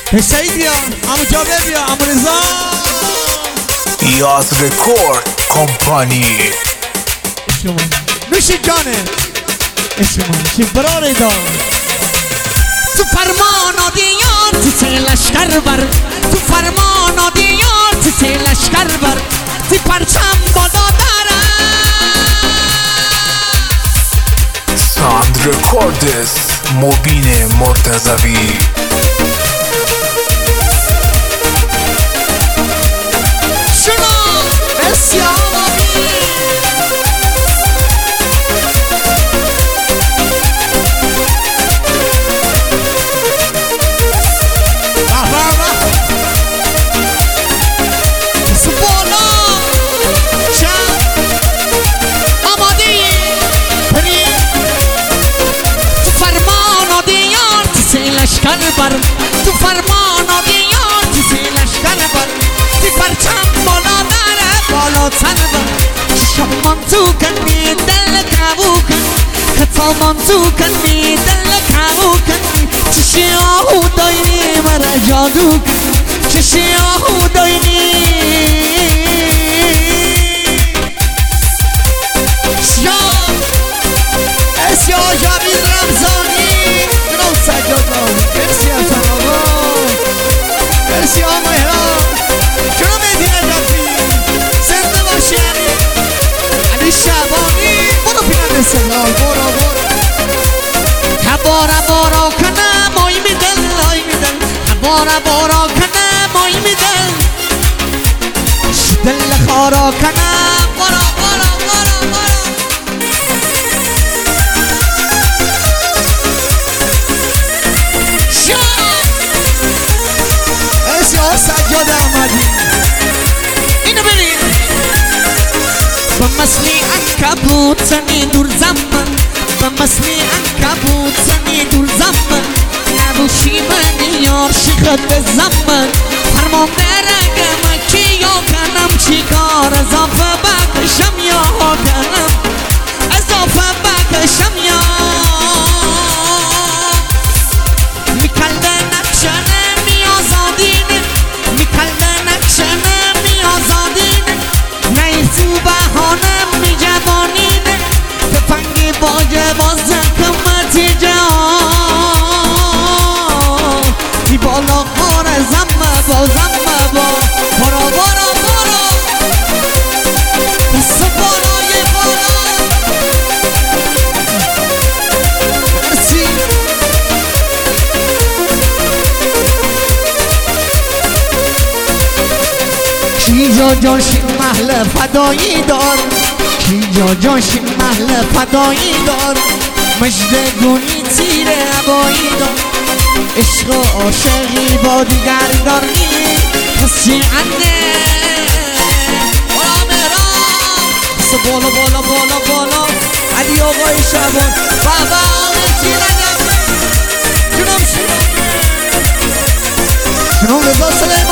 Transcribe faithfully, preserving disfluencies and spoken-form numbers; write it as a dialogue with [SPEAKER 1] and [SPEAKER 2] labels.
[SPEAKER 1] سعید بیا، عمو جابر بیا، عمو رضا.
[SPEAKER 2] یاز رکورد کمپانی.
[SPEAKER 1] شما نوشی جانه شما چی براره دار.
[SPEAKER 3] تو فرمان و دیار تو سه لشکر بر، تو فرمان و دیار تو سه لشکر بر، تو پرچم بالا داره.
[SPEAKER 2] ساند رکوردز مبین مرتضوی.
[SPEAKER 3] شنو بسیار لشکر بر، تو فرمان و دیار تو سه لشکر بر، تو پرچم بالا داره بالا تر بر. شمان تو کنی دل کبو کن، کتامان تو کنی دل کبو کن. چشی آهو داینی مرا جادو کن، چشی آهو داینی. شیا اسیا جاوید رمزانی جناب سجاد راوی. مرسی از آقا، مرسی آقا مهران، جناب مهدی نجفی زنده باشی. علی علی شعبانی برو پیرن استقلال، برو برو. تبارا بارا کنم آی میدل آی میدل، تبارا بارا کنم آی میدل، دل خارا کنم برو برو برو برو. سجاد احمدی اینو بریم. به مثل عنکبوت زنی دور زمان، به مثل عنکبوت زنی دور زمان، نبوشی من یار شیخت زمان. فرمان درگه من چی یا کنم، چی کار اضافه بکشم یا کنم، اضافه بکشم یا میکلده نقشنه میازادینه، میکلده نقشنه میازادینه، نیزو بهانه میجوانینه، تفنگی باجه باز کمتی جان. ای بالا خور زمه با زمه با برو برو برو. دست بالای بالا. مرسی. کیجا جاشین محل فدایی دار، کیجا جاشین محل فدایی دار، مجد گونی تیر عبایی دار. عشق و عاشقی با دیگر داری کسی عنه. بالا مهران بس بالا بالا بالا بالا. علی آقای شعبان بابا آمتی نگم. جناب شنو رضا سلیمان